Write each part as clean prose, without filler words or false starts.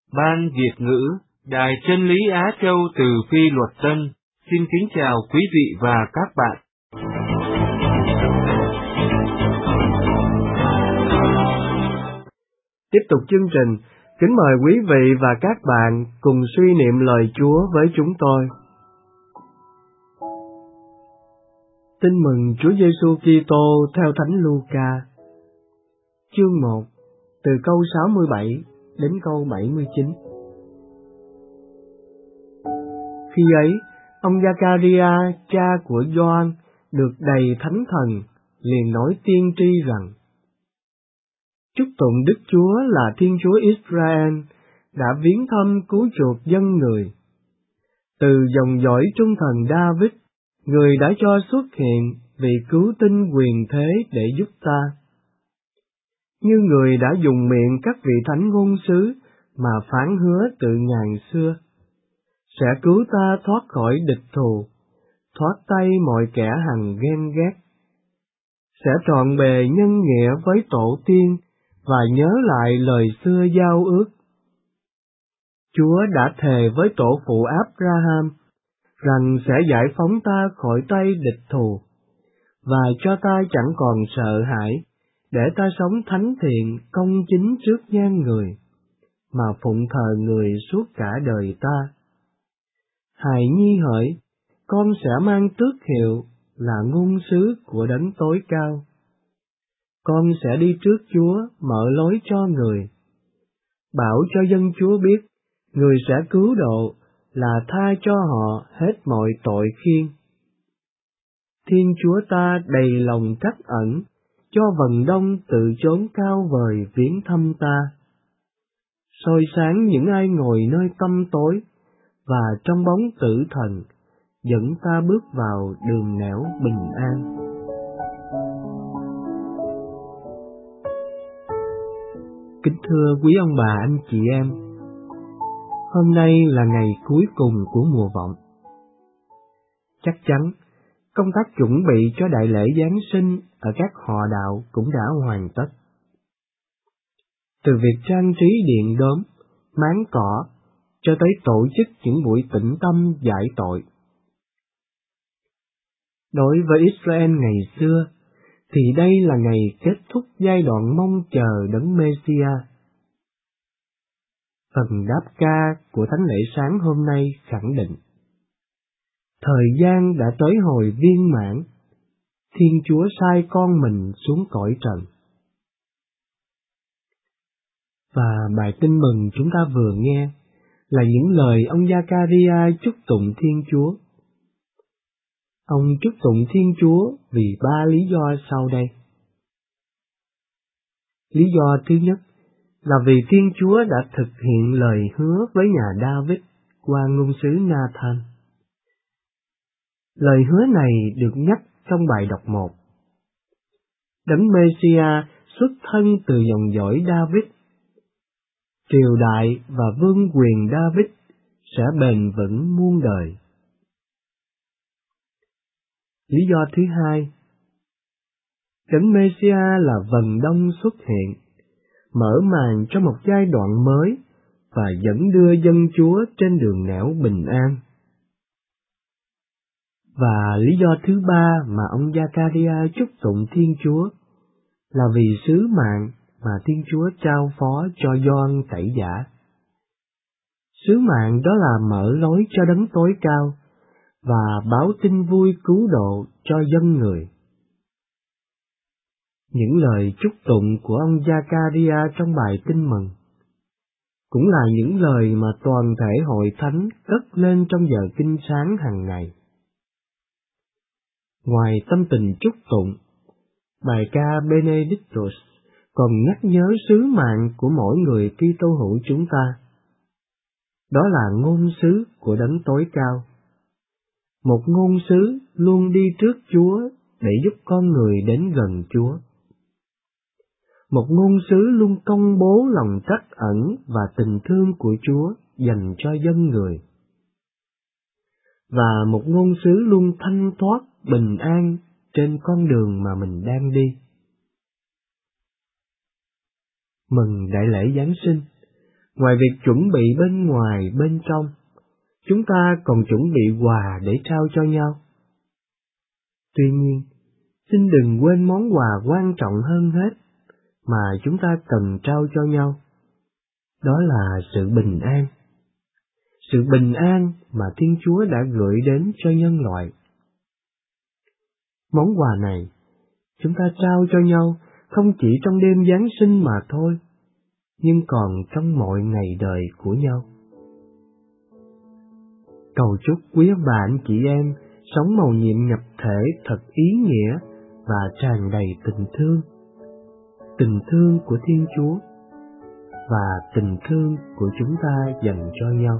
Ban Việt ngữ, Đài Chân lý Á Châu từ Phi Luật Tân, xin kính chào quý vị và các bạn. Tiếp tục chương trình, kính mời quý vị và các bạn cùng suy niệm lời Chúa với chúng tôi. Tin mừng Chúa Giêsu Kitô theo Thánh Luca. Chương 1, từ câu 67 đến câu 79. Khi ấy, ông Giacaria, cha của Gioan, được đầy Thánh Thần, liền nói tiên tri rằng: Chúc tụng Đức Chúa là Thiên Chúa Israel, đã viếng thăm cứu chuộc dân người. Từ dòng dõi trung thần David, người đã cho xuất hiện vị cứu tinh quyền thế để giúp ta. Như người đã dùng miệng các vị thánh ngôn sứ mà phán hứa từ ngàn xưa, sẽ cứu ta thoát khỏi địch thù, thoát tay mọi kẻ hằn ghen ghét. Sẽ trọn bề nhân nghĩa với tổ tiên và nhớ lại lời xưa giao ước. Chúa đã thề với tổ phụ Abraham rằng sẽ giải phóng ta khỏi tay địch thù, và cho ta chẳng còn sợ hãi, để ta sống thánh thiện công chính trước nhan người, mà phụng thờ người suốt cả đời ta. Hài nhi hỡi, con sẽ mang tước hiệu là ngôn sứ của Đấng Tối Cao. Con sẽ đi trước Chúa mở lối cho người, bảo cho dân Chúa biết người sẽ cứu độ, là tha cho họ hết mọi tội khiên. Thiên Chúa ta đầy lòng trắc ẩn, cho vầng đông tự chốn cao vời viếng thăm ta. Soi sáng những ai ngồi nơi tăm tối, và trong bóng tử thần, dẫn ta bước vào đường nẻo bình an. Kính thưa quý ông bà anh chị em, hôm nay là ngày cuối cùng của mùa vọng. Chắc chắn, công tác chuẩn bị cho đại lễ Giáng sinh ở các họ đạo cũng đã hoàn tất. Từ việc trang trí điện đóm, máng cỏ, cho tới tổ chức những buổi tĩnh tâm giải tội. Đối với Israel ngày xưa, thì đây là ngày kết thúc giai đoạn mong chờ Đấng Mêsia. Phần đáp ca của thánh lễ sáng hôm nay khẳng định: thời gian đã tới hồi viên mãn, Thiên Chúa sai con mình xuống cõi trần. Và bài tin mừng chúng ta vừa nghe là những lời ông Giacaria chúc tụng Thiên Chúa. Ông chúc tụng Thiên Chúa vì 3 lý do sau đây. Lý do thứ nhất là vì Thiên Chúa đã thực hiện lời hứa với nhà David qua ngôn sứ Nathan. Lời hứa này được nhắc trong bài đọc 1. Đấng Mêsia xuất thân từ dòng dõi David. Triều đại và vương quyền David sẽ bền vững muôn đời. Lý do thứ hai, Đấng Mêsia là vầng đông xuất hiện, mở màn cho một giai đoạn mới và dẫn đưa dân Chúa trên đường nẻo bình an. Và lý do thứ ba mà ông Giacaria chúc tụng Thiên Chúa là vì sứ mạng mà Thiên Chúa trao phó cho Gioan Tẩy Giả. Sứ mạng đó là mở lối cho Đấng Tối Cao và báo tin vui cứu độ cho dân người. Những lời chúc tụng của ông Giacaria trong bài tin mừng cũng là những lời mà toàn thể hội thánh cất lên trong giờ kinh sáng hàng ngày. Ngoài tâm tình chúc tụng, bài ca Benedictus còn nhắc nhớ sứ mạng của mỗi người Kitô hữu chúng ta. Đó là ngôn sứ của Đấng Tối Cao. Một ngôn sứ luôn đi trước Chúa để giúp con người đến gần Chúa. Một ngôn sứ luôn công bố lòng trắc ẩn và tình thương của Chúa dành cho dân người. Và một ngôn sứ luôn thanh thoát, bình an trên con đường mà mình đang đi. Mừng đại lễ Giáng sinh, Ngoài việc chuẩn bị bên ngoài bên trong, chúng ta còn chuẩn bị quà để trao cho nhau. Tuy nhiên, xin đừng quên món quà quan trọng hơn hết mà chúng ta cần trao cho nhau. Đó là sự bình an. Sự bình an mà Thiên Chúa đã gửi đến cho nhân loại. Món quà này, chúng ta trao cho nhau không chỉ trong đêm Giáng sinh mà thôi, nhưng còn trong mọi ngày đời của nhau. Cầu chúc quý ông bà anh chị em sống mầu nhiệm nhập thể thật ý nghĩa và tràn đầy tình thương của Thiên Chúa và tình thương của chúng ta dành cho nhau.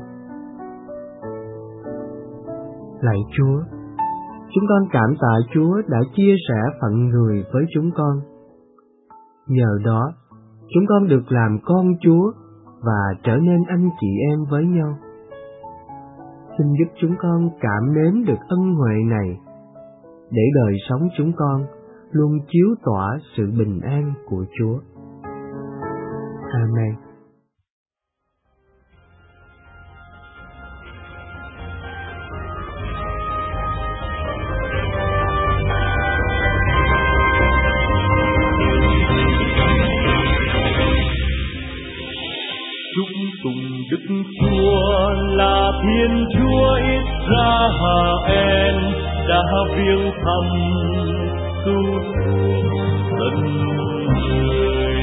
Lạy Chúa, chúng con cảm tạ Chúa đã chia sẻ phận người với chúng con. Nhờ đó, chúng con được làm con Chúa và trở nên anh chị em với nhau. Xin giúp chúng con cảm nếm được ân huệ này, để đời sống chúng con luôn chiếu tỏa sự bình an của Chúa. Amen. Chúc tụng Đức Chúa là Thiên Chúa Israel, đã viếng thăm cứu chuộc dân người.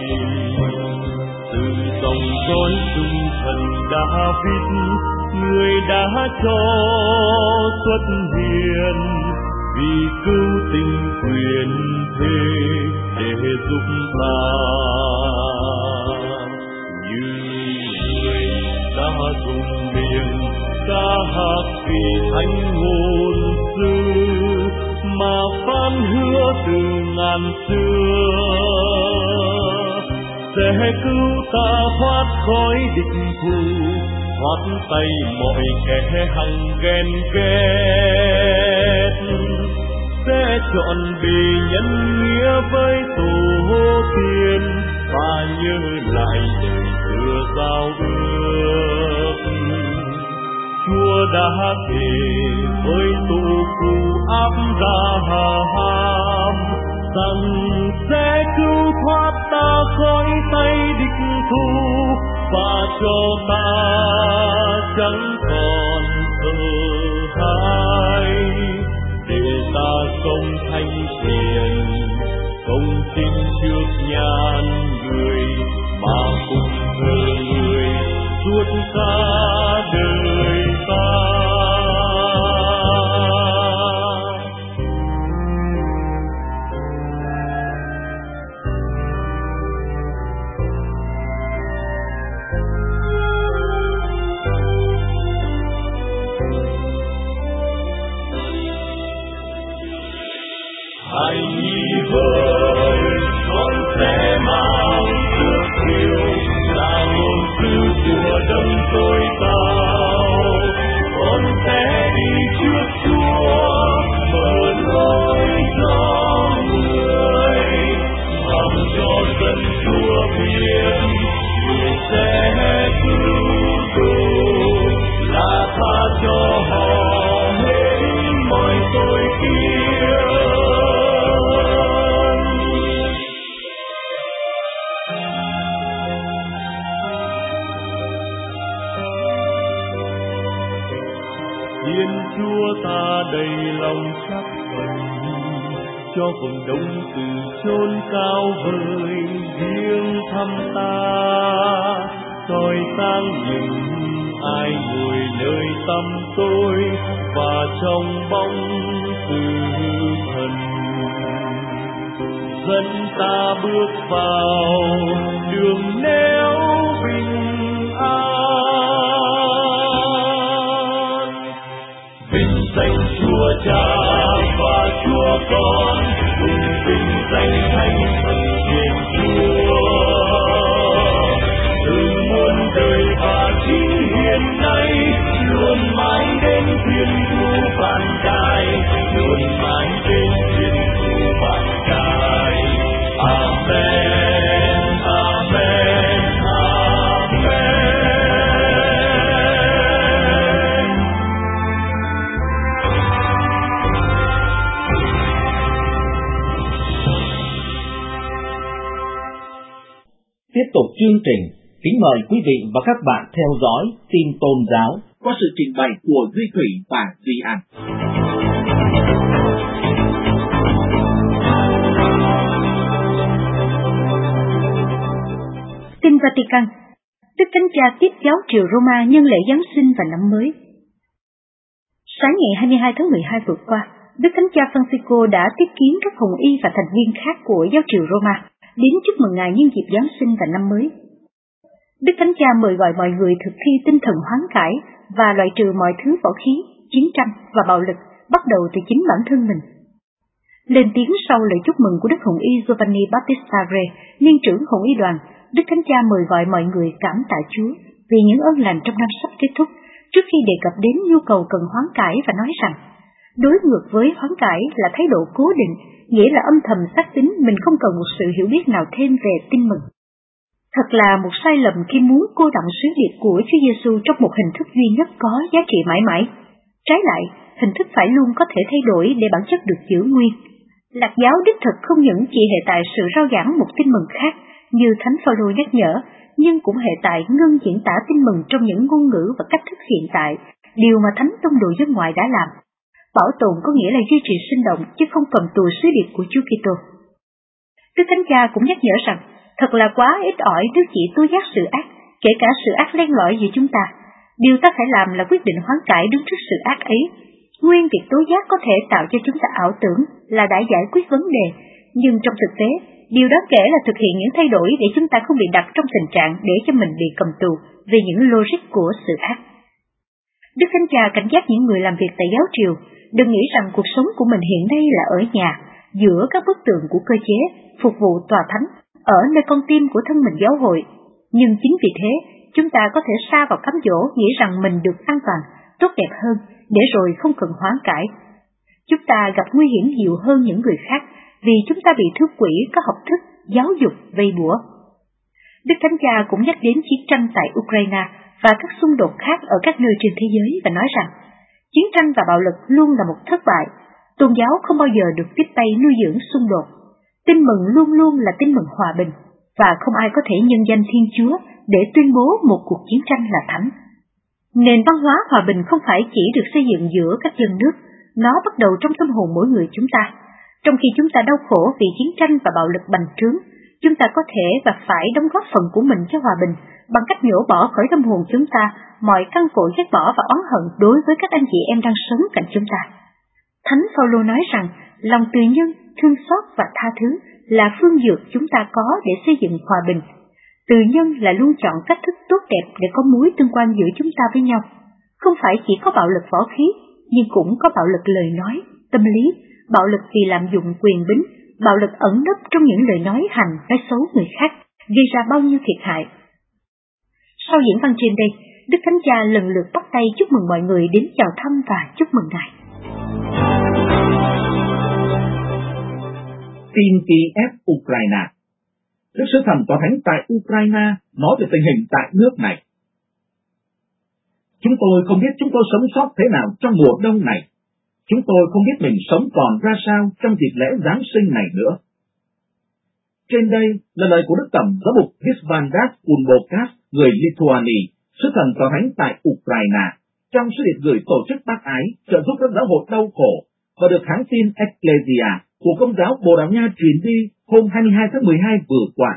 Từ dòng dõi trung thần David, người đã cho xuất hiện, vì cứu tình quyền thế để giúp ta. Dùng miệng ca hát vì thánh ngôn sứ mà phán hứa từ ngàn xưa, sẽ cứu ta thoát khỏi địch thù, thoát tay mọi kẻ hằng ghen ghét, sẽ chọn bề nhân nghĩa với tổ tiên và nhớ lại lời xưa giao ước. Chúa đã thề với tổ phụ Abraham rằng sẽ cứu thoát ta khỏi tay địch thù và cho ta chẳng còn sợ hãi, để ta sống thanh thiện công xin trước nhan người mà cùng thờ người suốt cả đời ta. Hãy với con sẽ mang trước chiều là ngôn sứ của đấng tối cao. Con sẽ đi trước Chúa mở lối cho người, làm cho dân Chúa biết người sẽ cứu độ, là tha cho họ hết mọi tội kia. Thiên Chúa ta đầy lòng chắc phần, cho vùng đông từ chốn cao vời viếng thăm ta, soi sáng những ai ngồi nơi tăm tối và trong bóng tử thần, dẫn ta bước vào đường nẻo bình an. Vinh danh Chúa Cha và Chúa Con, cùng vinh danh Thánh Thần Thiên Chúa, từ muôn đời và chính hiện nay, luôn mãi đến thiên thu vạn đại, luôn mãi đến thiên thu vạn đại. Amen, amen, amen. tiếp tục chương trình, kính mời quý vị và các bạn theo dõi tin tôn giáo qua sự trình bày của Duy Thủy và Duy An. Tin Vatican. Đức Thánh Cha tiếp giáo triều Roma nhân lễ Giáng sinh và năm mới. Sáng ngày 22 tháng 12 vừa qua, Đức Thánh Cha Francisco đã tiếp kiến các hồng y và thành viên khác của giáo triều Roma đến chúc mừng Ngài nhân dịp Giáng sinh và năm mới. Đức Thánh Cha mời gọi mọi người thực thi tinh thần hoán cải và loại trừ mọi thứ võ khí, chiến tranh và bạo lực, bắt đầu từ chính bản thân mình. Lên tiếng sau lời chúc mừng của Đức Hồng y Giovanni Battista Re, niên trưởng Hồng y đoàn, Đức Thánh Cha mời gọi mọi người cảm tạ Chúa vì những ơn lành trong năm sắp kết thúc, trước khi đề cập đến nhu cầu cần hoán cải và nói rằng, đối ngược với hoán cải là thái độ cố định, nghĩa là âm thầm xác tín mình không cần một sự hiểu biết nào thêm về tin mừng. Thật là một sai lầm khi muốn cô đọng sứ điệp của Chúa Giêsu trong một hình thức duy nhất có giá trị mãi mãi. Trái lại, hình thức phải luôn có thể thay đổi để bản chất được giữ nguyên. Lạc giáo đích thực không những chỉ hệ tại sự rao giảng một tin mừng khác, như Thánh Phaolô nhắc nhở, nhưng cũng hệ tại ngưng diễn tả tin mừng trong những ngôn ngữ và cách thức hiện tại, điều mà Thánh Tông đồ dân ngoại đã làm. Bảo tồn có nghĩa là duy trì sinh động, chứ không cầm tù sứ điệp của Chúa Kitô. Đức Thánh Cha cũng nhắc nhở rằng, thật là quá ít ỏi nếu chỉ tố giác sự ác, kể cả sự ác len lỏi giữa chúng ta. Điều ta phải làm là quyết định hoán cải đứng trước sự ác ấy. Nguyên việc tố giác có thể tạo cho chúng ta ảo tưởng là đã giải quyết vấn đề, nhưng trong thực tế, điều đáng kể là thực hiện những thay đổi để chúng ta không bị đặt trong tình trạng để cho mình bị cầm tù vì những logic của sự ác. Đức Thánh Cha cảnh giác những người làm việc tại giáo triều, đừng nghĩ rằng cuộc sống của mình hiện nay là ở nhà, giữa các bức tường của cơ chế, phục vụ tòa thánh, ở nơi con tim của thân mình giáo hội. Nhưng chính vì thế, chúng ta có thể sa vào cám dỗ nghĩ rằng mình được an toàn, tốt đẹp hơn, để rồi không cần hoán cải. Chúng ta gặp nguy hiểm nhiều hơn những người khác, vì chúng ta bị thứ quỷ có học thức, giáo dục vây bủa. Đức Thánh Cha cũng nhắc đến chiến tranh tại Ukraine và các xung đột khác ở các nơi trên thế giới và nói rằng, chiến tranh và bạo lực luôn là một thất bại, tôn giáo không bao giờ được tiếp tay nuôi dưỡng xung đột. Tin mừng luôn luôn là tin mừng hòa bình, và không ai có thể nhân danh Thiên Chúa để tuyên bố một cuộc chiến tranh là thánh. Nền văn hóa hòa bình không phải chỉ được xây dựng giữa các dân nước, nó bắt đầu trong tâm hồn mỗi người chúng ta. Trong khi chúng ta đau khổ vì chiến tranh và bạo lực bành trướng, chúng ta có thể và phải đóng góp phần của mình cho hòa bình bằng cách nhổ bỏ khỏi tâm hồn chúng ta mọi căn cội ghét bỏ và oán hận đối với các anh chị em đang sống cạnh chúng ta. Thánh Phaolô nói rằng lòng từ nhân, thương xót và tha thứ là phương dược chúng ta có để xây dựng hòa bình. Từ nhân là luôn chọn cách thức tốt đẹp để có mối tương quan giữa chúng ta với nhau. Không phải chỉ có bạo lực võ khí, nhưng cũng có bạo lực lời nói, tâm lý, bạo lực vì lạm dụng quyền bính, bạo lực ẩn nấp trong những lời nói hành, nói xấu người khác, gây ra bao nhiêu thiệt hại. Sau diễn văn trên đây, Đức Thánh Cha lần lượt bắt tay chúc mừng mọi người đến chào thăm và chúc mừng Ngài. Tin Kiev, Ukraine. Đức Sứ Thần Tòa Thánh tại Ukraine nói về tình hình tại nước này. Chúng tôi không biết chúng tôi sống sót thế nào trong mùa đông này. Chúng tôi không biết mình sống còn ra sao trong dịp lễ Giáng sinh này nữa. Trên đây là lời của Đức Tổng Giám mục Visvaldas Kulbokas, người Lithuania, Sứ Thần Tòa Thánh tại Ukraine, trong sứ điệp gửi tổ chức bác ái trợ giúp các giáo hội đau khổ và được hãng tin Ecclesia của Công giáo Bồ Đào Nha truyền đi hôm 22 tháng 12 vừa qua.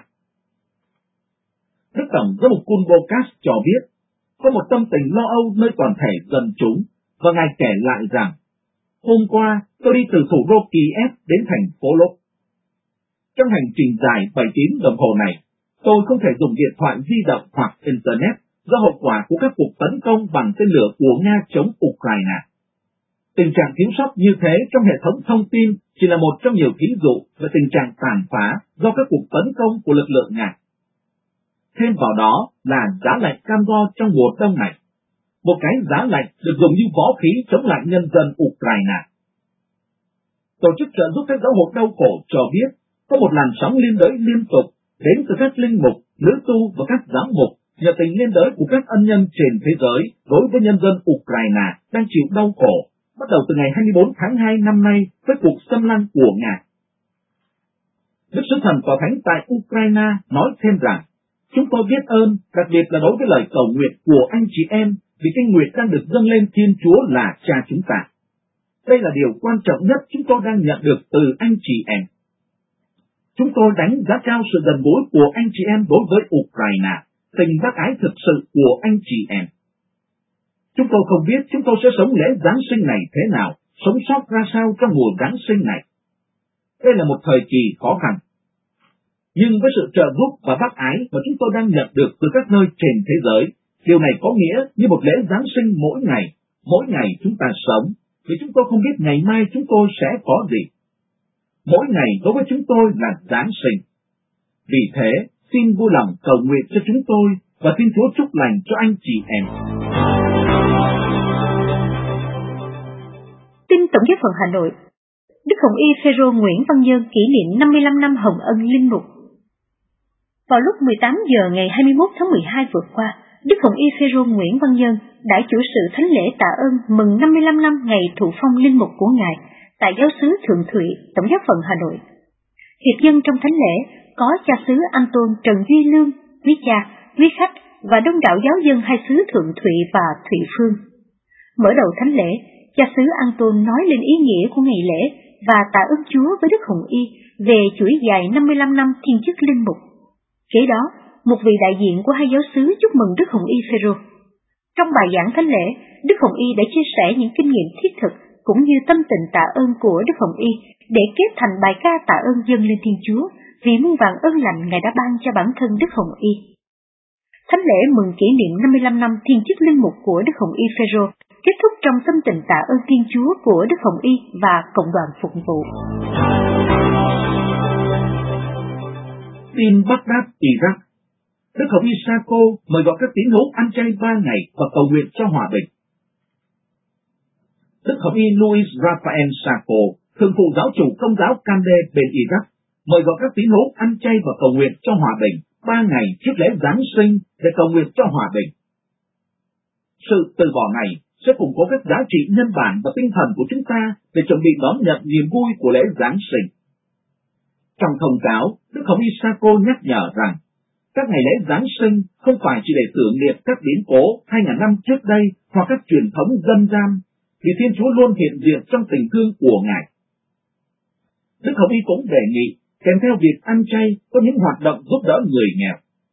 Đức Tổng Giám mục Kulbokas cho biết, có một tâm tình lo âu nơi toàn thể dân chúng, và Ngài kể lại rằng, hôm qua tôi đi từ thủ đô Kiev đến thành phố Lod. Trong hành trình dài 7 tiếng đồng hồ này, tôi không thể dùng điện thoại di động hoặc Internet do hậu quả của các cuộc tấn công bằng tên lửa của Nga chống Ukraine. Tình trạng kiểm soát như thế trong hệ thống thông tin chỉ là một trong nhiều ví dụ về tình trạng tàn phá do các cuộc tấn công của lực lượng Nga. Thêm vào đó là giá lạnh cam go trong mùa đông này, một cái giá lạnh được dùng như võ khí chống lại nhân dân Ukraine. Tổ chức trợ giúp các giáo hội đau khổ cho biết có một làn sóng liên đới liên tục đến từ các linh mục, nữ tu và các giám mục nhờ tình liên đới của các ân nhân trên thế giới đối với nhân dân Ukraine đang chịu đau khổ, bắt đầu từ ngày 24 tháng 2 năm nay với cuộc xâm lăng của Nga. Đức Sứ Thần Tòa Thánh tại Ukraine nói thêm rằng, chúng tôi biết ơn, đặc biệt là đối với lời cầu nguyện của anh chị em, vì cái nguyện đang được dâng lên Thiên Chúa là Cha chúng ta. Đây là điều quan trọng nhất chúng tôi đang nhận được từ anh chị em. Chúng tôi đánh giá cao sự gần gũi của anh chị em đối với Ukraine, tình bác ái thực sự của anh chị em. Chúng tôi không biết chúng tôi sẽ sống lễ Giáng sinh này thế nào, sống sót ra sao trong mùa Giáng sinh này. Đây là một thời kỳ khó khăn. Nhưng với sự trợ giúp và bác ái mà chúng tôi đang nhận được từ các nơi trên thế giới, điều này có nghĩa như một lễ Giáng sinh mỗi ngày chúng ta sống, vì chúng tôi không biết ngày mai chúng tôi sẽ có gì. Mỗi ngày đối với chúng tôi là Giáng sinh. Vì thế, xin vui lòng cầu nguyện cho chúng tôi và xin Chúa chúc lành cho anh chị em. Tin Tổng giáo phận Hà Nội. Đức Hồng Y Phêrô Nguyễn Văn Nhân kỷ niệm 55 năm Hồng Ân linh mục. Vào lúc 18 giờ ngày 21 tháng 12 vừa qua, Đức Hồng Y Phêrô Nguyễn Văn Nhân đã chủ sự thánh lễ tạ ơn mừng 55 năm ngày thụ phong linh mục của Ngài tại giáo xứ Thượng Thụy, Tổng giáo phận Hà Nội. Hiệp dân trong thánh lễ có cha xứ Anton Trần Duy Lương, quý cha, quý khách và đông đảo giáo dân hai xứ Thượng Thụy và Thụy Phương. Mở đầu thánh lễ, cha xứ Anton nói lên ý nghĩa của ngày lễ và tạ ơn Chúa với Đức Hồng Y về chuỗi dài 55 năm thiên chức linh mục. Kế đó, một vị đại diện của hai giáo xứ chúc mừng Đức Hồng Y Phêrô. Trong bài giảng thánh lễ, Đức Hồng Y đã chia sẻ những kinh nghiệm thiết thực cũng như tâm tình tạ ơn của Đức Hồng Y để kết thành bài ca tạ ơn dâng lên Thiên Chúa vì muôn vàn ơn lành Ngài đã ban cho bản thân Đức Hồng Y. Thánh lễ mừng kỷ niệm 55 năm thiên chức linh mục của Đức Hồng Y Phêrô kết thúc trong tâm tình tạ ơn Thiên Chúa của Đức Hồng Y và cộng đoàn phục vụ. Tin Baghdad, Iraq. Đức Hồng Y Sako mời gọi các tín hữu ăn chay 3 ngày và cầu nguyện cho hòa bình. Đức Hồng Y Louis Raphael Sako, thường phụ giáo chủ Công giáo Kande bên Iraq, mời gọi các tín hữu ăn chay và cầu nguyện cho hòa bình 3 ngày trước lễ Giáng sinh để cầu nguyện cho hòa bình. Sự từ bỏ này sẽ củng cố các giá trị nhân bản và tinh thần của chúng ta để chuẩn bị đón nhận niềm vui của lễ Giáng sinh. Trong thông cáo, Đức Hồng Y Sako nhắc nhở rằng, các ngày lễ Giáng sinh không phải chỉ để tưởng niệm các biến cố 2.000 năm trước đây hoặc các truyền thống dân gian, vì Thiên Chúa luôn hiện diện trong tình thương của Ngài. Đức Hồng Y cũng đề nghị, kèm theo việc ăn chay, có những hoạt động giúp đỡ người nghèo.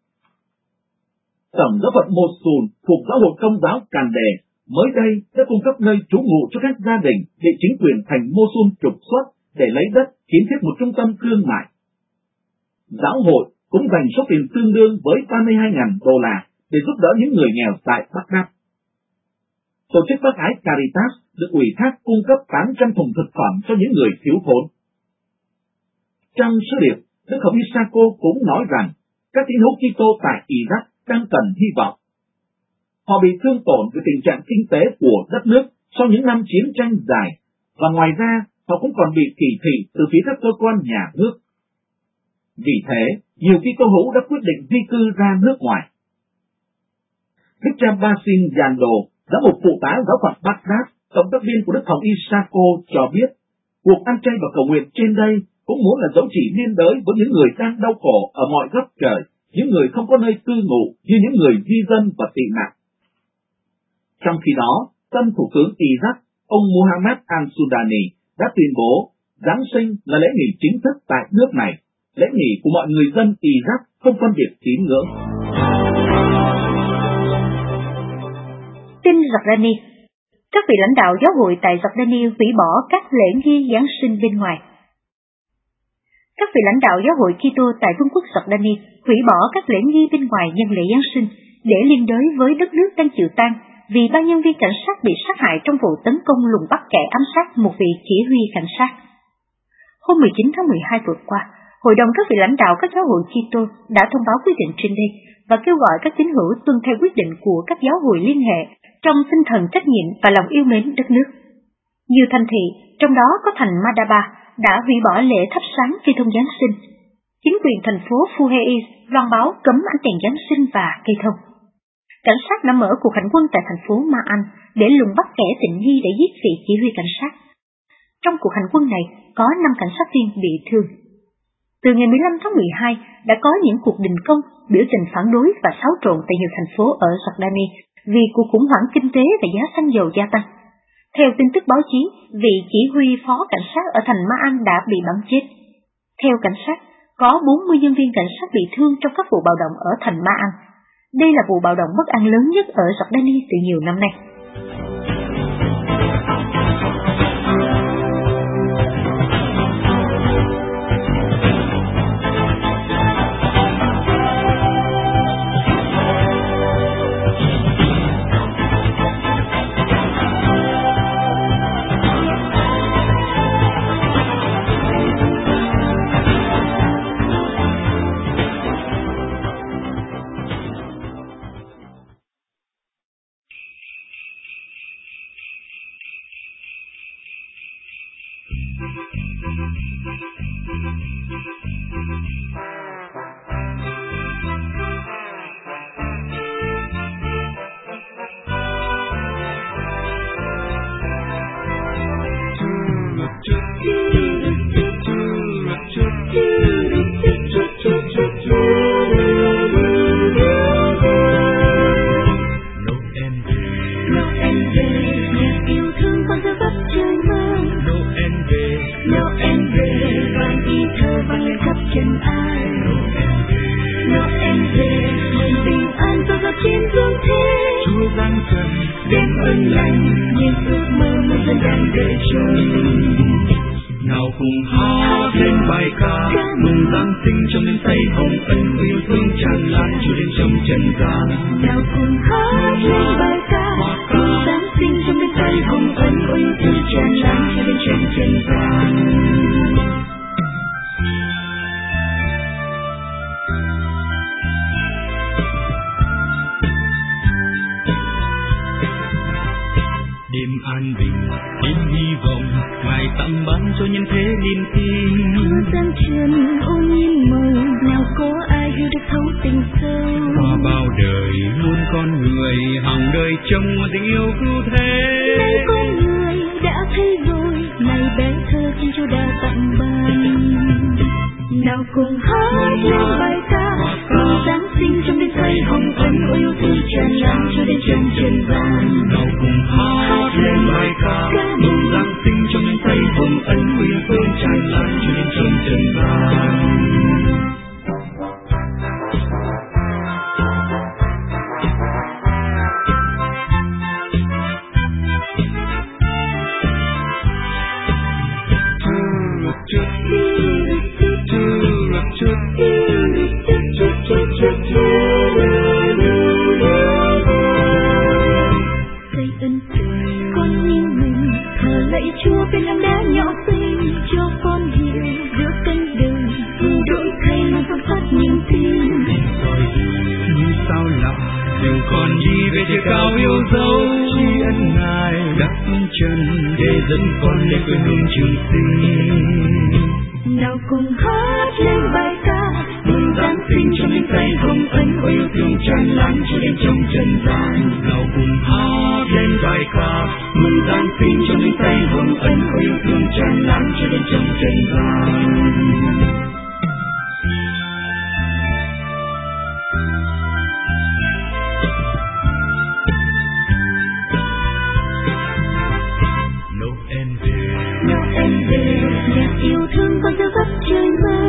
Tổng giáo phận Mosul thuộc Giáo hội Công giáo Kande mới đây đã cung cấp nơi trú ngụ cho các gia đình bị chính quyền thành Mosul trục xuất để lấy đất kiến thiết một trung tâm thương mại. Giáo hội cũng dành số tiền tương đương với $32,000 để giúp đỡ những người nghèo tại Baghdad. Tổ chức bác ái Caritas được ủy thác cung cấp 800 thùng thực phẩm cho những người thiếu thốn. Trong sứ điệp, Đức Hồng Y Sako cũng nói rằng các tín hữu Kitô tại Iraq đang cần hy vọng. Họ bị thương tổn về tình trạng kinh tế của đất nước sau những năm chiến tranh dài, và ngoài ra họ cũng còn bị kỳ thị từ phía các cơ quan nhà nước. Vì thế, nhiều Kitô hữu đã quyết định di cư ra nước ngoài. Đức cha Basim Yando, giám mục phụ tá giáo phận Baghdad, cộng tác viên của Đức Hồng Y Sako cho biết, cuộc ăn chay và cầu nguyện trên đây cũng muốn là dấu chỉ liên đới với những người đang đau khổ ở mọi góc trời, những người không có nơi cư ngụ như những người di dân và tị nạn. Trong khi đó, tân thủ tướng Iraq, ông Mohammed al-Sudani, đã tuyên bố Giáng sinh là lễ nghỉ chính thức tại nước này, lễ nghỉ của mọi người dân Iraq không phân biệt tín ngưỡng. Tin Jordani. Các vị lãnh đạo giáo hội tại Jordani hủy bỏ các lễ nghi Giáng sinh bên ngoài. Các vị lãnh đạo giáo hội Kitô tại Vương quốc Jordani hủy bỏ các lễ nghi bên ngoài nhân lễ Giáng sinh để liên đới với đất nước đang chịu tang vì ba nhân viên cảnh sát bị sát hại trong vụ tấn công lùng bắt kẻ ám sát một vị chỉ huy cảnh sát. Hôm 19 tháng 12 vừa qua, Hội đồng các vị lãnh đạo các giáo hội Kitô đã thông báo quyết định trên đây và kêu gọi các tín hữu tuân theo quyết định của các giáo hội liên hệ trong tinh thần trách nhiệm và lòng yêu mến đất nước. Nhiều thành thị, trong đó có thành Madaba, đã hủy bỏ lễ thắp sáng cây thông Giáng sinh. Chính quyền thành phố Fuhais loan báo cấm ánh đèn Giáng sinh và cây thông. Cảnh sát đã mở cuộc hành quân tại thành phố Ma'an để lùng bắt kẻ tình nghi để giết vị chỉ huy cảnh sát. Trong cuộc hành quân này có 5 cảnh sát viên bị thương. Từ ngày 15 tháng 12 đã có những cuộc đình công, biểu tình phản đối và xáo trộn tại nhiều thành phố ở Jordani vì cuộc khủng hoảng kinh tế và giá xăng dầu gia tăng. Theo tin tức báo chí, vị chỉ huy phó cảnh sát ở thành Ma'an đã bị bắn chết. Theo cảnh sát, có 40 nhân viên cảnh sát bị thương trong các vụ bạo động ở thành Ma'an. Đây là vụ bạo động bất an lớn nhất ở Jordani từ nhiều năm nay. Nào cùng hát lên bài ca mừng Giáng sinh trong đêm say hồng ân yêu thương tràn lan cho đến trong trần gian. Nào cùng hát lên bài ca mừng Giáng sinh trong đêm say hồng ân yêu thương tràn lan cho đến trong trần gian. Đêm an bình, đêm hy vọng, Ngài tặng ban cho nhân thế niềm tin. Chúa giáng trần ôm nhiên màu, nào có ai hiểu được thấu tình sâu. Qua bao đời muôn con người, hàng đời trông tình yêu cứu thế. Nay con người đã thấy rồi, này bé thơ xin Chúa đã tặng ban. Nào cùng hát lên bài ca mừng Giáng sinh trong đêm say hồng ân yêu thương tràn lan cho đến trong trần gian. Nào cùng hát lên bài ca mừng Giáng sinh trong đêm say hồng ân yêu thương tràn lan cho đến trong trần gian. Chúa bên làng đá nhỏ xinh cho con hiểu giữa cánh đời dù đổi thay mà vẫn phát niềm tin. Như sao lạ dừng con đi về trời cao yêu dấu, tri ân Ngài đắp chân để dẫn con lên quê hương trường sinh. Nào cùng hát lên bài ca mừng Giáng sinh trong đêm say hồng ân yêu thương tràn lan cho đến trong trần gian. Nào cùng hát lên bài ca mừng Giáng sinh trong đêm say hồng ân yêu thương tràn lan cho đến trong trần gian. Noel về, nhạc yêu thương con theo khắp trời mơ.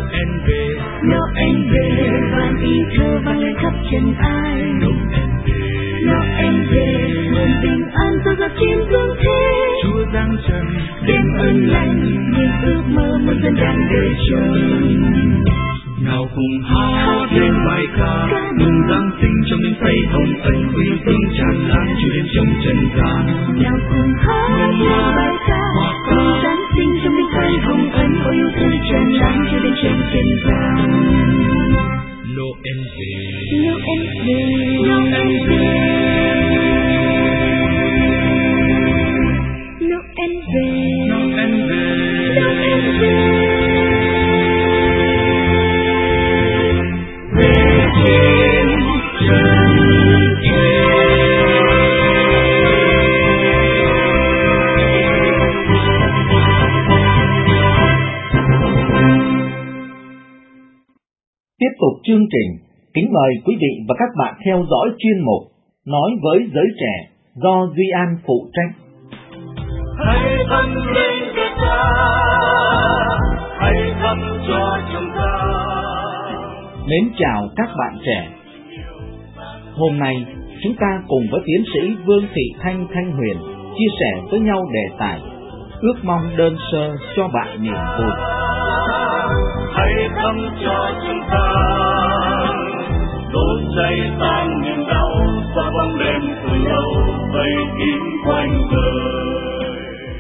Noel về, vang ý thơ vang lên khắp trần ai. Noel về, nguồn bình an rơi ra trên dương thế. Chúa giáng trần, đêm ân lành, niềm ước mơ muôn dân đang đợi chờ. Nào cùng hát lên bài ca mừng Giáng sinh trong đêm say hồng ân yêu thương tràn lan cho đến trong trần gian. Nào cùng hát lên bài ca mừng Giáng sinh trong đêm say hồng ân yêu thương tràn lan cho đến trong trần gian. Noel về, Noel về, Noel về, Noel về, Noel về, Noel về. chương trình, kính mời quý vị và các bạn theo dõi chuyên mục Nói với giới trẻ do Duy An phụ trách. Hãy dâng lên cho ta, hãy dâng cho chúng ta. Mến chào các bạn trẻ. Hôm nay chúng ta cùng với tiến sĩ Vương Thị Thanh Huyền chia sẻ với nhau đề tài ước mong đơn sơ cho bạn niềm vui. Hãy dâng cho chúng ta, đốt cháy tan niềm đau và bóng đêm từ lâu vây kín quanh đời.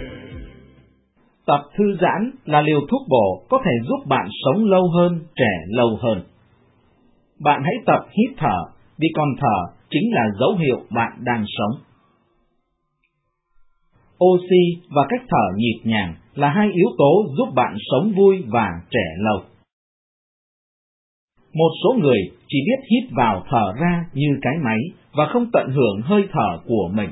Tập thư giãn là liều thuốc bổ có thể giúp bạn sống lâu hơn, trẻ lâu hơn. Bạn hãy tập hít thở, vì còn thở chính là dấu hiệu bạn đang sống. Oxy và cách thở nhịp nhàng là hai yếu tố giúp bạn sống vui và trẻ lâu. Một số người chỉ biết hít vào thở ra như cái máy và không tận hưởng hơi thở của mình.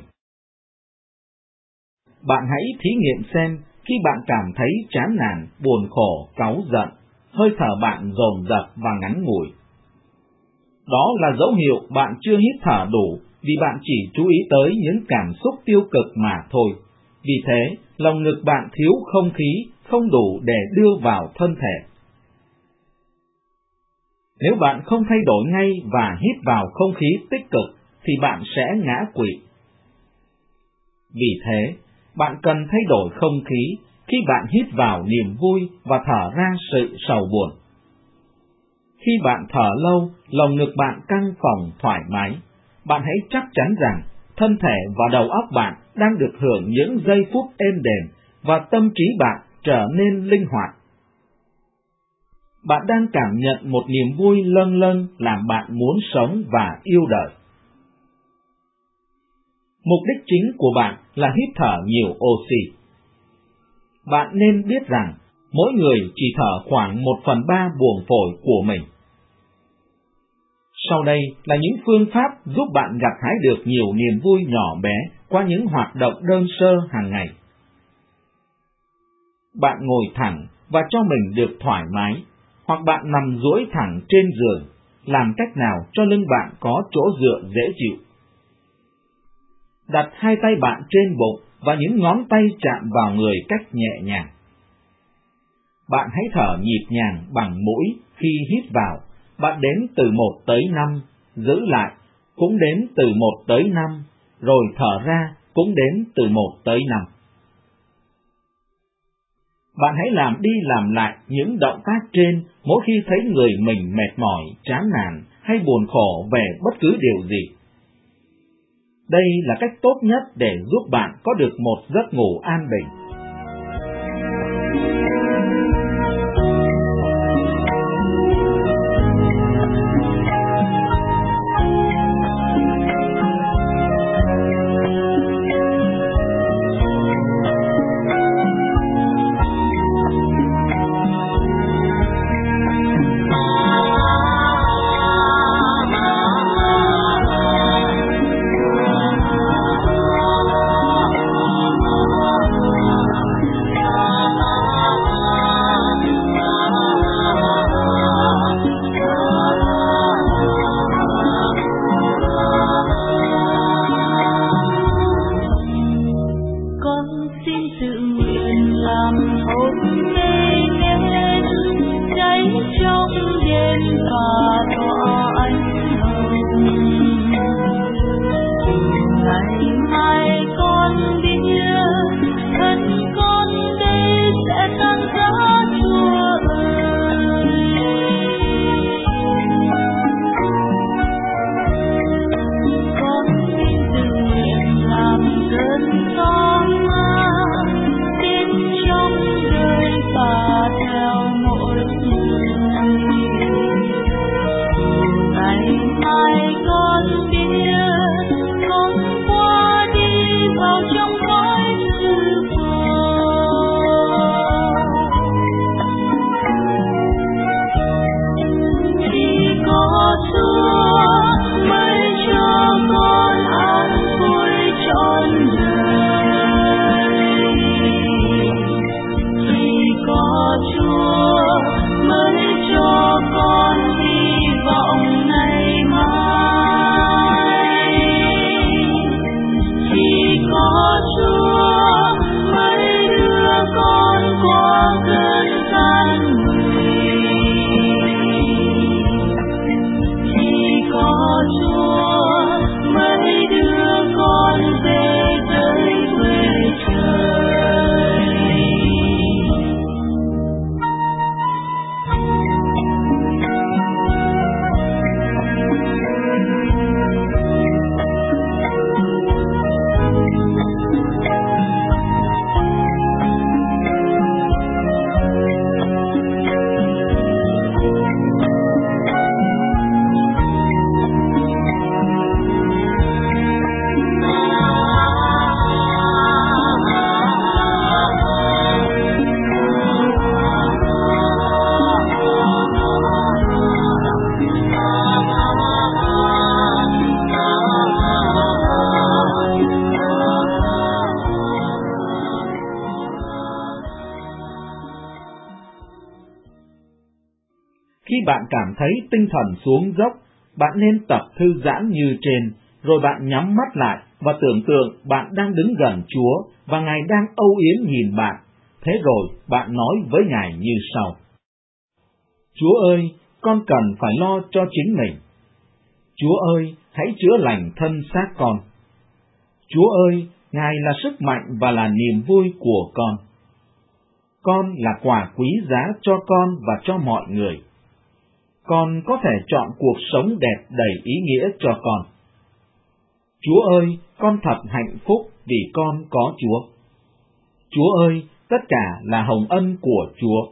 Bạn hãy thí nghiệm xem khi bạn cảm thấy chán nản, buồn khổ, cáu giận, hơi thở bạn dồn dập và ngắn ngủi. Đó là dấu hiệu bạn chưa hít thở đủ vì bạn chỉ chú ý tới những cảm xúc tiêu cực mà thôi. Vì thế, lòng ngực bạn thiếu không khí, không đủ để đưa vào thân thể. Nếu bạn không thay đổi ngay và hít vào không khí tích cực, thì bạn sẽ ngã quỵ. Vì thế, bạn cần thay đổi không khí khi bạn hít vào niềm vui và thở ra sự sầu buồn. Khi bạn thở lâu, lòng ngực bạn căng phồng thoải mái, bạn hãy chắc chắn rằng thân thể và đầu óc bạn đang được hưởng những giây phút êm đềm và tâm trí bạn trở nên linh hoạt. Bạn đang cảm nhận một niềm vui lâng lâng làm bạn muốn sống và yêu đời. Mục đích chính của bạn là hít thở nhiều oxy. Bạn nên biết rằng mỗi người chỉ thở khoảng 1/3 buồng phổi của mình. Sau đây là những phương pháp giúp bạn gặt hái được nhiều niềm vui nhỏ bé qua những hoạt động đơn sơ hàng ngày. Bạn ngồi thẳng và cho mình được thoải mái, hoặc bạn nằm duỗi thẳng trên giường, làm cách nào cho lưng bạn có chỗ dựa dễ chịu. Đặt hai tay bạn trên bụng và những ngón tay chạm vào người cách nhẹ nhàng. Bạn hãy thở nhịp nhàng bằng mũi khi hít vào. Bạn đếm từ 1 tới 5, giữ lại, cũng đếm từ 1 tới 5, rồi thở ra, cũng đếm từ 1 tới 5. Bạn hãy làm đi làm lại những động tác trên mỗi khi thấy người mình mệt mỏi, chán nản hay buồn khổ về bất cứ điều gì. Đây là cách tốt nhất để giúp bạn có được một giấc ngủ an bình. bạn cảm thấy tinh thần xuống dốc, bạn nên tập thư giãn như trên, rồi bạn nhắm mắt lại và tưởng tượng bạn đang đứng gần Chúa và Ngài đang âu yếm nhìn bạn. Thế rồi bạn nói với Ngài như sau: Chúa ơi, con cần phải lo cho chính mình. Chúa ơi, hãy chữa lành thân xác con. Chúa ơi, Ngài là sức mạnh và là niềm vui của con. Con là quà quý giá cho con và cho mọi người. Con có thể chọn cuộc sống đẹp đầy ý nghĩa cho con. Chúa ơi, con thật hạnh phúc vì con có Chúa. Chúa ơi, tất cả là hồng ân của Chúa.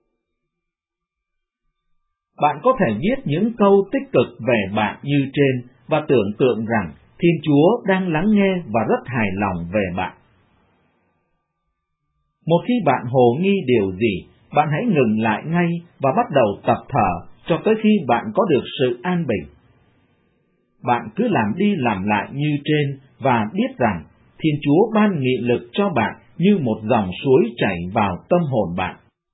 Bạn có thể viết những câu tích cực về bạn như trên và tưởng tượng rằng Thiên Chúa đang lắng nghe và rất hài lòng về bạn. Một khi bạn hồ nghi điều gì, bạn hãy ngừng lại ngay và bắt đầu tập thở cho tới khi bạn có được sự an bình. Bạn cứ làm đi làm lại như trên và biết rằng Thiên Chúa ban nghị lực cho bạn như một dòng suối chảy vào tâm hồn bạn.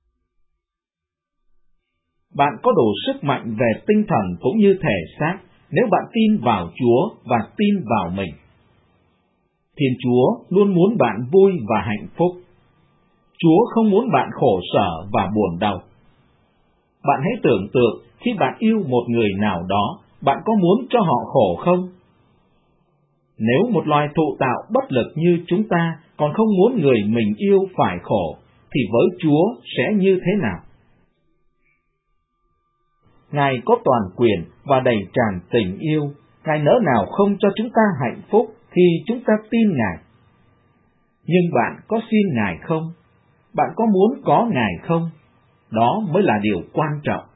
Bạn có đủ sức mạnh về tinh thần cũng như thể xác nếu bạn tin vào Chúa và tin vào mình. Thiên Chúa luôn muốn bạn vui và hạnh phúc. Chúa không muốn bạn khổ sở và buồn đau. Bạn hãy tưởng tượng khi bạn yêu một người nào đó, bạn có muốn cho họ khổ không? Nếu một loài thụ tạo bất lực như chúng ta còn không muốn người mình yêu phải khổ, thì với Chúa sẽ như thế nào? Ngài có toàn quyền và đầy tràn tình yêu. Ngài nỡ nào không cho chúng ta hạnh phúc khi chúng ta tin Ngài. Nhưng bạn có xin Ngài không? Bạn có muốn có Ngài không? Đó mới là điều quan trọng.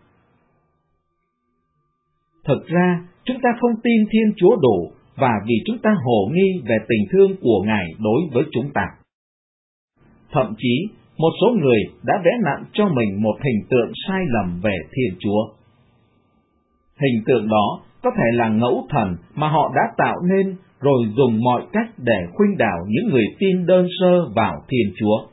Thực ra, chúng ta không tin Thiên Chúa đủ và vì chúng ta hồ nghi về tình thương của Ngài đối với chúng ta. Thậm chí, một số người đã vẽ nặng cho mình một hình tượng sai lầm về Thiên Chúa. Hình tượng đó có thể là ngẫu thần mà họ đã tạo nên rồi dùng mọi cách để khuynh đảo những người tin đơn sơ vào Thiên Chúa.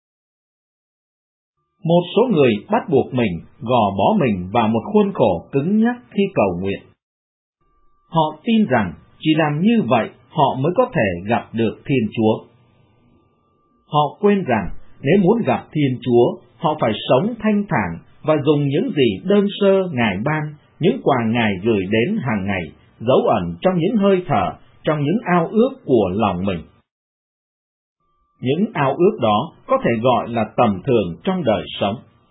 Một số người bắt buộc mình gò bó mình vào một khuôn khổ cứng nhắc khi cầu nguyện. Họ tin rằng chỉ làm như vậy họ mới có thể gặp được Thiên Chúa. Họ quên rằng nếu muốn gặp Thiên Chúa, họ phải sống thanh thản và dùng những gì đơn sơ Ngài ban, những quà Ngài gửi đến hàng ngày, dấu ẩn trong những hơi thở, trong những ao ước của lòng mình. Những ao ước đó có thể gọi là tầm thường trong đời sống.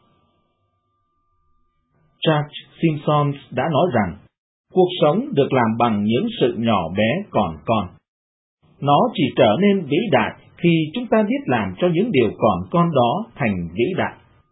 Charles Simpson đã nói rằng, cuộc sống được làm bằng những sự nhỏ bé còn con. Nó chỉ trở nên vĩ đại khi chúng ta biết làm cho những điều còn con đó thành vĩ đại.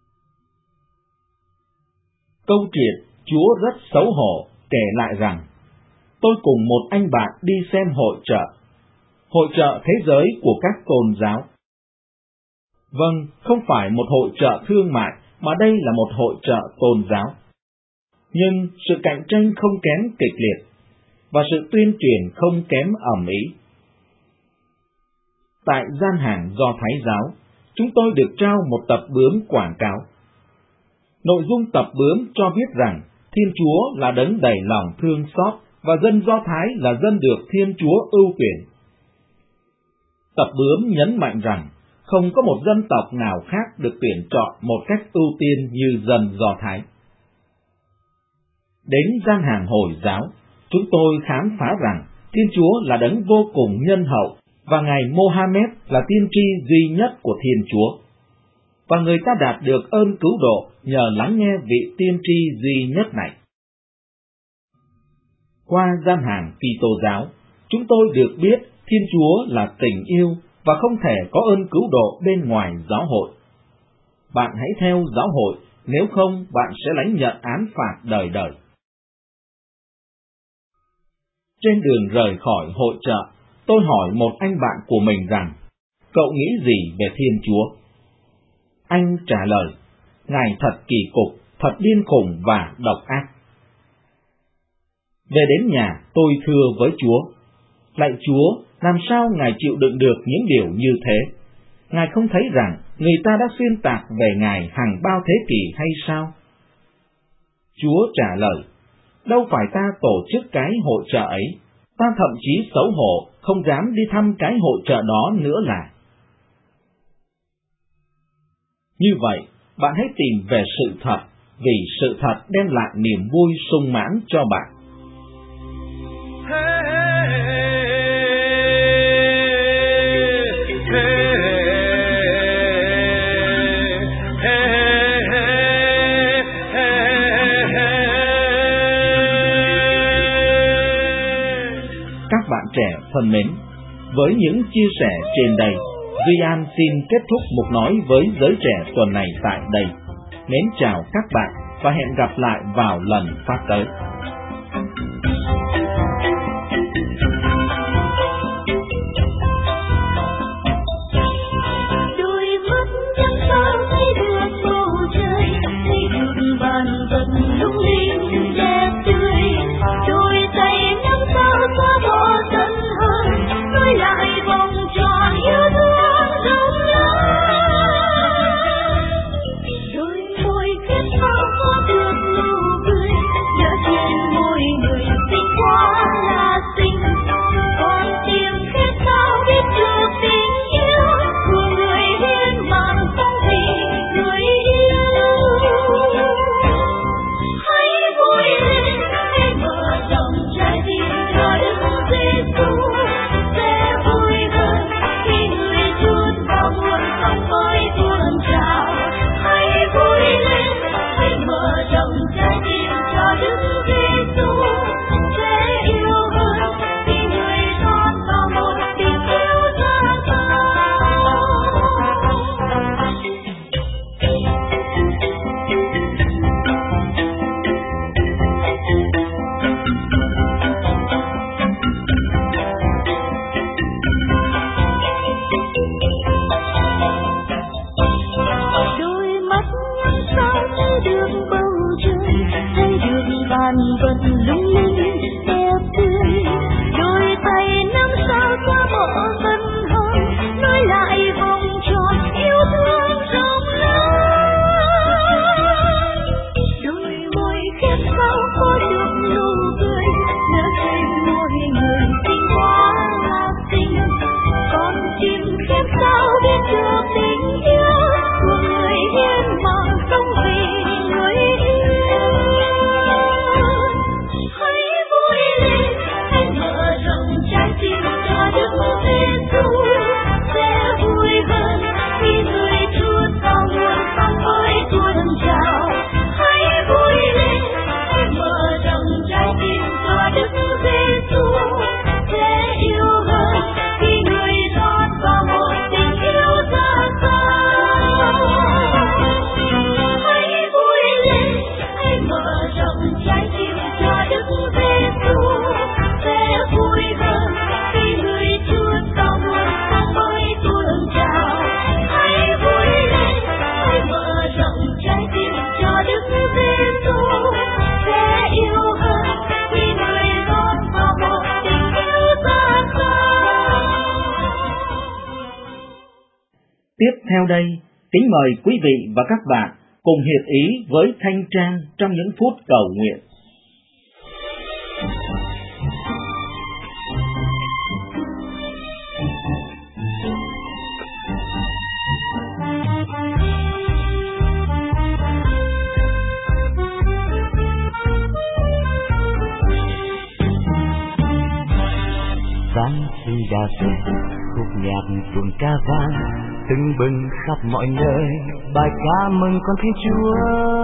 Câu chuyện Chúa rất xấu hổ kể lại rằng, tôi cùng một anh bạn đi xem hội chợ thế giới của các tôn giáo. Vâng, không phải một hội chợ thương mại, mà đây là một hội chợ tôn giáo. Nhưng sự cạnh tranh không kém kịch liệt, và sự tuyên truyền không kém ầm ĩ. Tại gian hàng Do Thái giáo, chúng tôi được trao một tập bướm quảng cáo. Nội dung tập bướm cho biết rằng Thiên Chúa là đấng đầy lòng thương xót và dân Do Thái là dân được Thiên Chúa ưu tuyển. Tập bướm nhấn mạnh rằng không có một dân tộc nào khác được tuyển chọn một cách ưu tiên như dân Do Thái. Đến gian hàng Hồi giáo, chúng tôi khám phá rằng Thiên Chúa là đấng vô cùng nhân hậu và Ngài Mohammed là tiên tri duy nhất của Thiên Chúa. Và người ta đạt được ơn cứu độ nhờ lắng nghe vị tiên tri duy nhất này. Qua gian hàng Kitô giáo, chúng tôi được biết Thiên Chúa là tình yêu và không thể có ơn cứu độ bên ngoài giáo hội. Bạn hãy theo giáo hội, nếu không bạn sẽ lãnh nhận án phạt đời đời. Trên đường rời khỏi hội chợ, tôi hỏi một anh bạn của mình rằng, cậu nghĩ gì về Thiên Chúa? Anh trả lời, Ngài thật kỳ cục, thật điên khùng và độc ác. Về đến nhà, tôi thưa với Chúa, lạy Chúa, làm sao Ngài chịu đựng được những điều như thế? Ngài không thấy rằng người ta đã xuyên tạc về Ngài hàng bao thế kỷ hay sao? Chúa trả lời, đâu phải ta tổ chức cái hội chợ ấy, ta thậm chí xấu hổ, không dám đi thăm cái hội chợ đó nữa là. Như vậy, bạn hãy tìm về sự thật, vì sự thật đem lại niềm vui sung mãn cho bạn. Các bạn trẻ thân mến, với những chia sẻ trên đây, Duy An xin kết thúc mục nói với giới trẻ tuần này tại đây. Mến chào các bạn và hẹn gặp lại vào lần phát tới. Đôi mắt trắng sao thấy được bầu trời, thấy được vạn vật lung linh đẹp tươi. Đôi tay nắm sao xóa bỏ giận hờn, nối lại vòng tròn yêu thương rộng lớn. Đôi môi khép sao có được nụ cười, nhớ trên môi người xinh quá là xinh. Con tim khép sao biết được tình yêu của người hiến mạng sống vì người yêu. Hãy vui lên, hãy mở rộng trái tim cho Đức Giêsu, sẽ vui hơn khi người chút vào muôn sóng mới tuôn trào. Hãy vui lên, hãy mở rộng trái tim cho Đức Giêsu, sẽ yêu hơn khi người rót vào một tình yêu dâng cao. Đôi mắt nhắm sao thấy được bầu trời, thấy được vạn vật lung linh đẹp tươi. Đôi tay nắm sao xóa bỏ giận hờn, nối lại vòng tròn yêu thương rộng lớn. Đôi môi khép sao có được nụ cười, nhớ trên môi người xinh quá là xinh. Con tim khép sao biết được tình yêu của người hiến mạng sống vì người yêu. Hãy vui lên, hãy mở rộng trái tim cho Đức Giêsu, sẽ vui hơn khi người chút vào nguồn sống mới tuôn trào. Hãy vui lên, hãy mở rộng trái tim cho Đức Giêsu, sẽ yêu hơn khi người rót vào một tình yêu dâng cao. Hãy vui lên, hãy mở rộng trái tim cho Đức Giêsu, sẽ vui hơn khi người chút vào nguồn sống mới tuôn trào. Hãy vui lên, hãy mở rộng trái tim cho Đức Giêsu, sẽ yêu hơn khi người rót vào một tình yêu dâng cao. Tiếp theo đây, kính mời quý vị và các bạn cùng hiệp ý với Thanh Trang trong những phút cầu nguyện. Sáng khi đã về, khúc nhạc tuồng ca vang tưng bừng khắp mọi nơi, bài ca mừng con Thiên Chúa.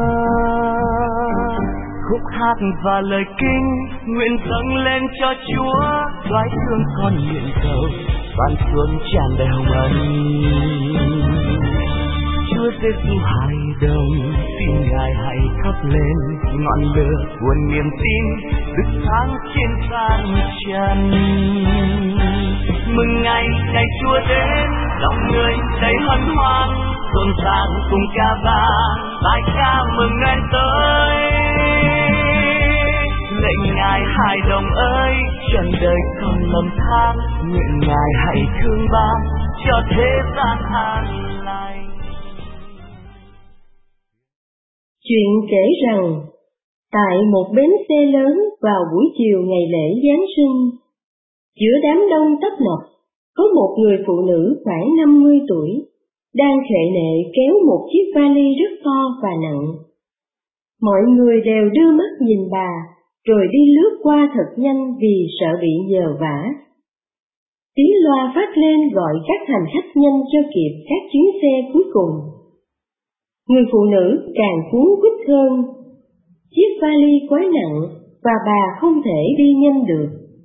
Khúc hát và lời kinh nguyện dâng lên cho Chúa, đoái thương con nguyện cầu van xuống tràn đầy hồng ân. Chúa Giêsu hài đồng, xin Ngài hãy thắp lên ngọn lửa của niềm tin, rực sáng trên gian trần. Mừng ngày Chúa đến, lòng người đầy hân hoan, rộn ràng cùng ca vang, bài ca mừng Noel tới. Lạy Ngài hài đồng ơi, trần đời không lầm than, nguyện Ngài hãy thương ban cho thế gian an lành. Chuyện kể rằng Tại một bến xe lớn vào buổi chiều ngày lễ Giáng sinh, giữa đám đông tấp nập, có một người phụ nữ khoảng 50 tuổi, đang khệ nệ kéo một chiếc vali rất to và nặng. Mọi người đều đưa mắt nhìn bà, rồi đi lướt qua thật nhanh vì sợ bị nhờ vả. Tiếng loa phát lên gọi các hành khách nhanh cho kịp các chuyến xe cuối cùng. Người phụ nữ càng cuống quýt hơn. Chiếc vali quá nặng và bà không thể đi nhanh được.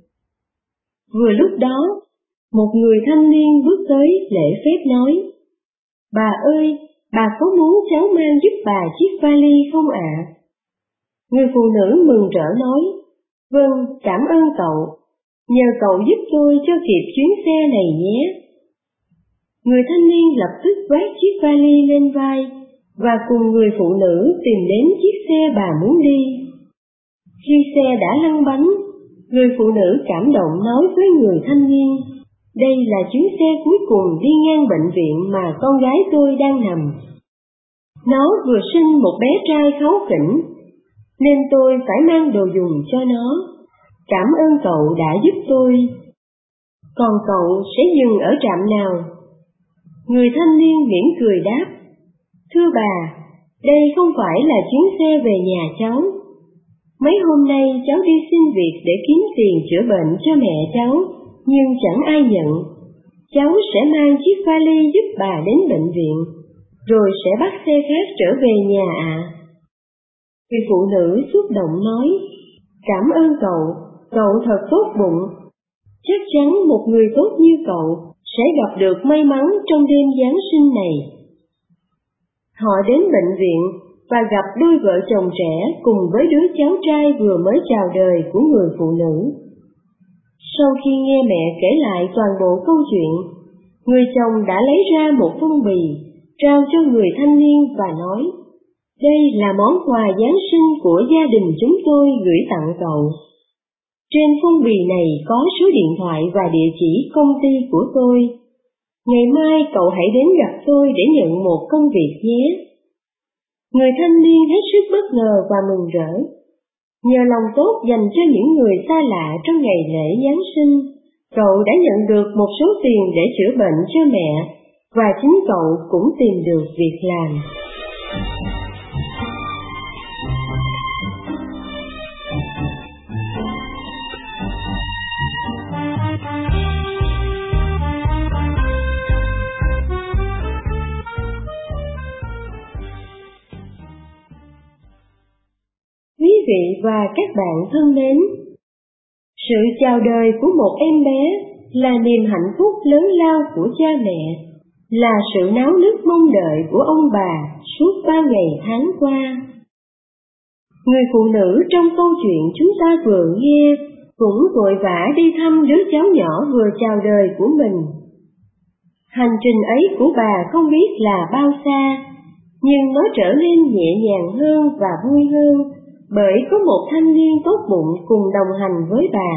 Vừa lúc đó, một người thanh niên bước tới lễ phép nói: "Bà ơi, bà có muốn cháu mang giúp bà chiếc vali không ạ?" Người phụ nữ mừng rỡ nói: "Vâng, cảm ơn cậu, nhờ cậu giúp tôi cho kịp chuyến xe này nhé." Người thanh niên lập tức vác chiếc vali lên vai và cùng người phụ nữ tìm đến chiếc xe bà muốn đi. Khi xe đã lăn bánh, người phụ nữ cảm động nói với người thanh niên: "Đây là chuyến xe cuối cùng đi ngang bệnh viện mà con gái tôi đang nằm. Nó vừa sinh một bé trai kháu khỉnh, nên tôi phải mang đồ dùng cho nó. Cảm ơn cậu đã giúp tôi. Còn cậu sẽ dừng ở trạm nào?" Người thanh niên mỉm cười đáp: "Thưa bà, đây không phải là chuyến xe về nhà cháu. Mấy hôm nay cháu đi xin việc để kiếm tiền chữa bệnh cho mẹ cháu, nhưng chẳng ai nhận. Cháu sẽ mang chiếc vali giúp bà đến bệnh viện, rồi sẽ bắt xe khác trở về nhà ạ." Người phụ nữ xúc động nói: "Cảm ơn cậu, cậu thật tốt bụng. Chắc chắn một người tốt như cậu sẽ gặp được may mắn trong đêm Giáng sinh này." Họ đến bệnh viện và gặp đôi vợ chồng trẻ cùng với đứa cháu trai vừa mới chào đời của người phụ nữ. Sau khi nghe mẹ kể lại toàn bộ câu chuyện, người chồng đã lấy ra một phong bì, trao cho người thanh niên và nói: "Đây là món quà Giáng sinh của gia đình chúng tôi gửi tặng cậu. Trên phong bì này có số điện thoại và địa chỉ công ty của tôi. Ngày mai cậu hãy đến gặp tôi để nhận một công việc nhé." Người thanh niên hết sức bất ngờ và mừng rỡ. Nhờ lòng tốt dành cho những người xa lạ trong ngày lễ Giáng sinh, cậu đã nhận được một số tiền để chữa bệnh cho mẹ, và chính cậu cũng tìm được việc làm. Quý vị và các bạn thân mến, sự chào đời của một em bé là niềm hạnh phúc lớn lao của cha mẹ, là sự náo nức mong đợi của ông bà suốt 3 ngày tháng qua. Người phụ nữ trong câu chuyện chúng ta vừa nghe cũng vội vã đi thăm đứa cháu nhỏ vừa chào đời của mình. Hành trình ấy của bà không biết là bao xa, nhưng nó trở nên nhẹ nhàng hơn và vui hơn, bởi có một thanh niên tốt bụng cùng đồng hành với bà.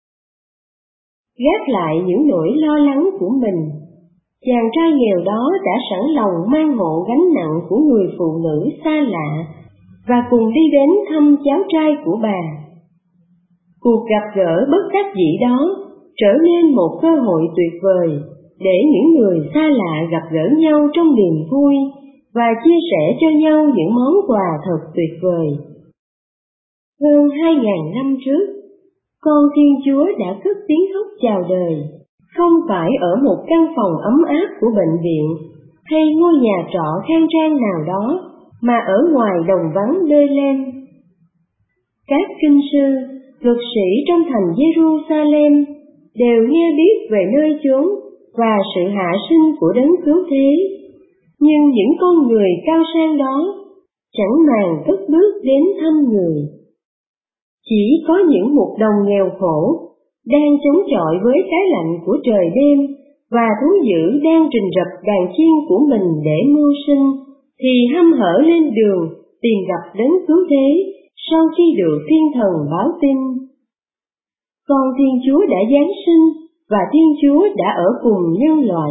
Gác lại những nỗi lo lắng của mình, chàng trai nghèo đó đã sẵn lòng mang hộ gánh nặng của người phụ nữ xa lạ và cùng đi đến thăm cháu trai của bà. Cuộc gặp gỡ bất đắc dĩ đó trở nên một cơ hội tuyệt vời để những người xa lạ gặp gỡ nhau trong niềm vui và chia sẻ cho nhau những món quà thật tuyệt vời. Hơn 2.000 năm trước, con Thiên Chúa đã cất tiếng khóc chào đời, không phải ở một căn phòng ấm áp của bệnh viện hay ngôi nhà trọ khang trang nào đó, mà ở ngoài đồng vắng lơi lem. Các kinh sư, luật sĩ trong thành Jerusalem đều nghe biết về nơi chốn và sự hạ sinh của đấng cứu thế, nhưng những con người cao sang đó chẳng màng cất bước đến thăm người. Chỉ có những mục đồng nghèo khổ, đang chống chọi với cái lạnh của trời đêm và thú dữ đang rình rập đàn chiên của mình để mưu sinh, thì hăm hở lên đường tìm gặp đấng cứu thế sau khi được thiên thần báo tin. Con Thiên Chúa đã giáng sinh và Thiên Chúa đã ở cùng nhân loại.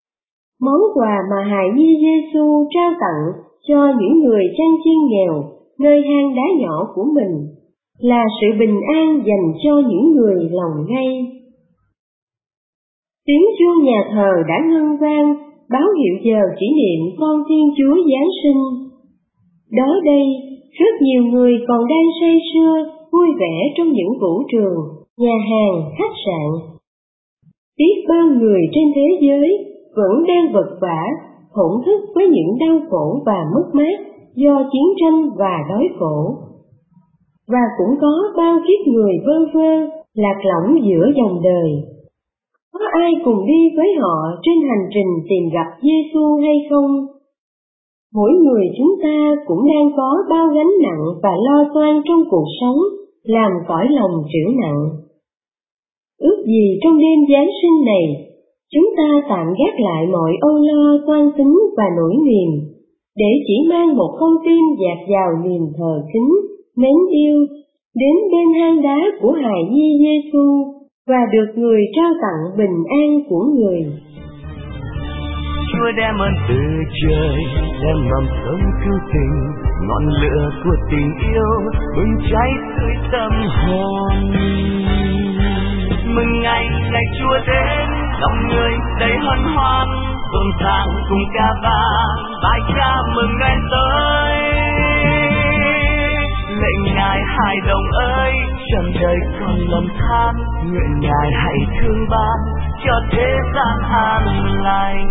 Món quà mà hài nhi Giêsu trao tặng cho những người chan chiên nghèo nơi hang đá nhỏ của mình, là sự bình an dành cho những người lòng ngay. Tiếng chuông nhà thờ đã ngân vang, báo hiệu giờ kỷ niệm con Thiên Chúa Giáng sinh. Đó đây, rất nhiều người còn đang say sưa, vui vẻ trong những vũ trường, nhà hàng, khách sạn. Biết bao người trên thế giới vẫn đang vật vã, thổn thức với những đau khổ và mất mát do chiến tranh và đói khổ. Và cũng có bao kiếp người vơ vơ, lạc lõng giữa dòng đời. Có ai cùng đi với họ trên hành trình tìm gặp Giê-xu hay không? Mỗi người chúng ta cũng đang có bao gánh nặng và lo toan trong cuộc sống, làm cõi lòng trĩu nặng. Ước gì trong đêm Giáng sinh này, chúng ta tạm gác lại mọi âu lo toan tính và nỗi niềm, để chỉ mang một con tim dạt dào niềm thờ kính, mến yêu, đến bên hang đá của hài nhi Giê-xu và được người trao tặng bình an của người. Chúa đem ơn từ trời, đem mầm sống cứu tình, ngọn lửa của tình yêu bừng cháy tươi tâm hồn. Mừng ngày Chúa đến, lòng người đầy hân hoan, rộn ràng cùng ca vang, bài ca mừng Ngài tới. Lạy Ngài hài đồng ơi, trần đời còn lầm than, nguyện Ngài hãy thương ban cho thế gian an lành.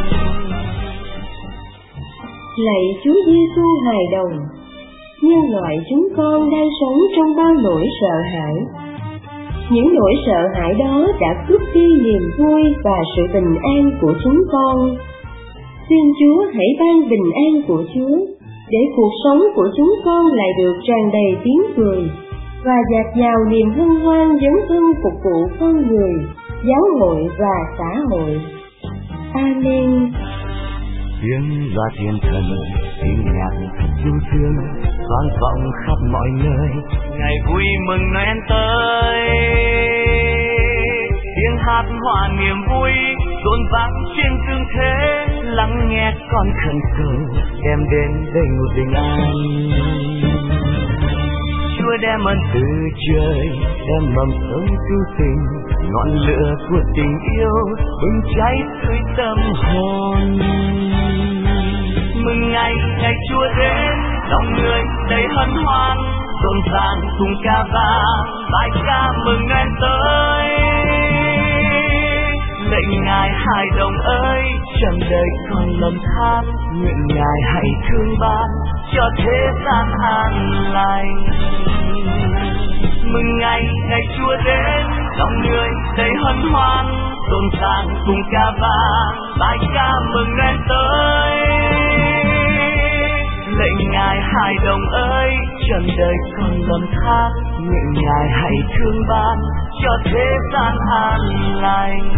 Lạy Chúa Giê-xu hài đồng, nhân loại chúng con đang sống trong bao nỗi sợ hãi. Những nỗi sợ hãi đó đã cướp đi niềm vui và sự bình an của chúng con. Xin Chúa hãy ban bình an của Chúa, để cuộc sống của chúng con lại được tràn đầy tiếng cười và dạt dào niềm hân hoan dấn thân phục vụ con người, giáo hội và xã hội. Amen. Tiếng loa thiên thần, tiếng nhạc thật du dương, vang vọng khắp mọi nơi, ngày vui mừng Noel tới. Tiếng hát hòa niềm vui, rộn vang trên tương thế, lắng nghe con khẩn cầu, đem đến đây một bình an. Chúa đem ơn từ trời, đem mầm sống cứu tình, ngọn lửa của tình yêu bừng cháy tươi tâm hồn. Mừng ngày Chúa đến, lòng người đầy hân hoan, rộn ràng cùng ca vang, bài ca mừng Ngài tới. Lạy Ngài hài đồng ơi, trần đời còn lầm than, nguyện Ngài hãy thương ban cho thế gian an lành. Mừng ngày Chúa đến, lòng người đầy hân hoan, rộn ràng cùng ca vang, bài ca mừng Ngài tới. Lạy Ngài hài đồng ơi, trần đời còn lầm than, nguyện Ngài hãy thương ban cho thế gian an lành.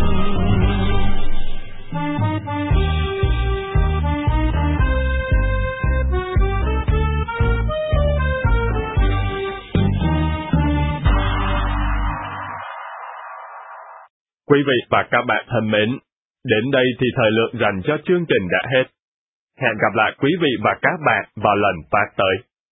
Quý vị và các bạn thân mến, đến đây thì thời lượng dành cho chương trình đã hết. Hẹn gặp lại quý vị và các bạn vào lần phát tới.